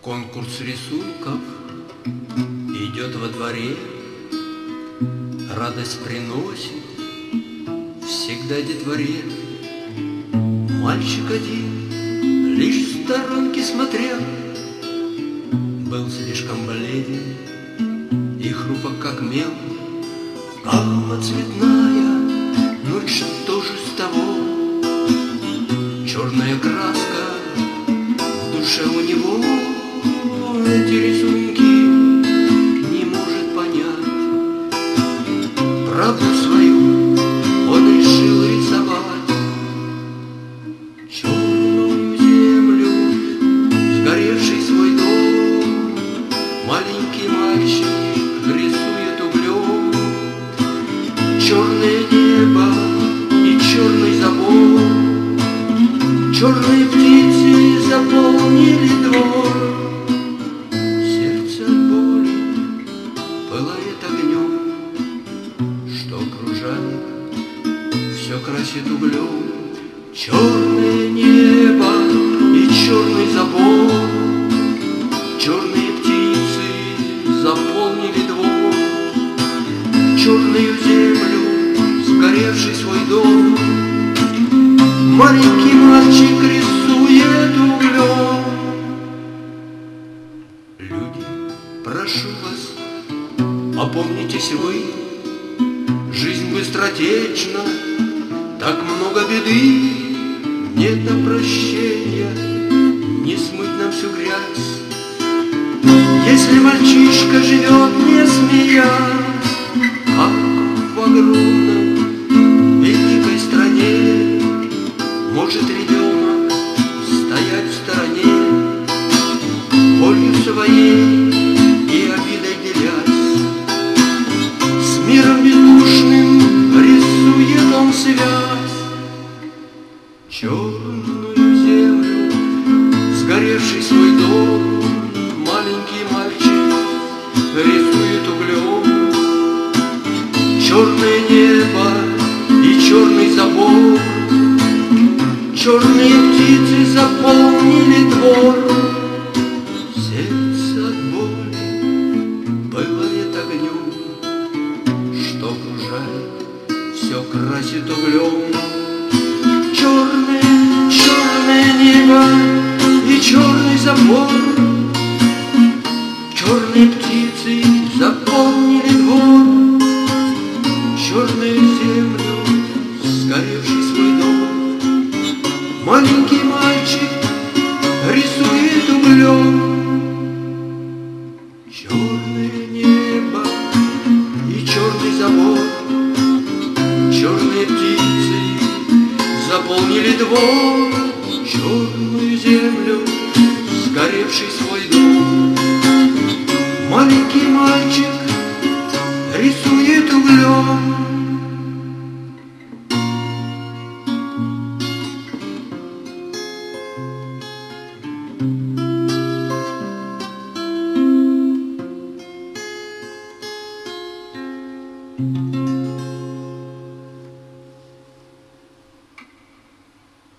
Конкурс рисунков идет во дворе, радость приносит всегда детворе. Мальчик один, лишь в сторонке смотрел, был слишком бледен и хрупок, как мел. Гамма цветная, ну что же с того? Черная краска в душе у него, эти рисунки не может понять. Правду свою он решил рисовать. Черную землю, сгоревший свой дом, маленький мальчик рисует углем. Черное небо и черный забор, черные птицы заполнили двор. Сердце от боли пылает огнем, что окружает, все красит углем. Черное небо и черный забор, черные птицы заполнили двор. Черную землю, сгоревший свой дом, маленький мальчик рисует углем. Люди, прошу вас, опомнитесь вы, жизнь быстротечна, так много беды, нет на прощения, не смыть нам всю грязь. Если мальчишка живет, не смеясь, как в огромном великой стране, может ребенок стоять в стороне, болью своей и обидой делясь. С миром бездушным рисует он связь. Черную землю, сгоревший свой дом, маленький мальчик рисует углем. Черное небо и черный забор, черные птицы заполнили двор. Сердце от боли пылает огнем, что окружает, все красит углем. Черное небо и черный забор, черные птицы заполнили двор. Черную землю, сгоревший свой дом, маленький мальчик рисует углем. Черное небо и черный забор, черные птицы заполнили двор. Черную землю, сгоревший свой дом, маленький мальчик рисует углем.